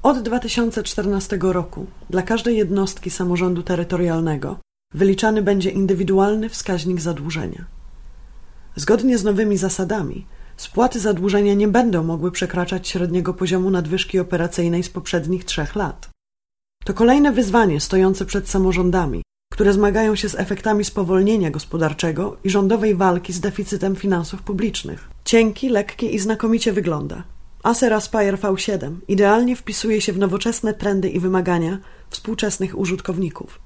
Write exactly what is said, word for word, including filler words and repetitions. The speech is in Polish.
Od dwa tysiące czternastego roku dla każdej jednostki samorządu terytorialnego wyliczany będzie indywidualny wskaźnik zadłużenia. Zgodnie z nowymi zasadami spłaty zadłużenia nie będą mogły przekraczać średniego poziomu nadwyżki operacyjnej z poprzednich trzech lat. To kolejne wyzwanie stojące przed samorządami, które zmagają się z efektami spowolnienia gospodarczego i rządowej walki z deficytem finansów publicznych. Cienki, lekki i znakomicie wygląda. Acer Aspire V siedem idealnie wpisuje się w nowoczesne trendy i wymagania współczesnych użytkowników.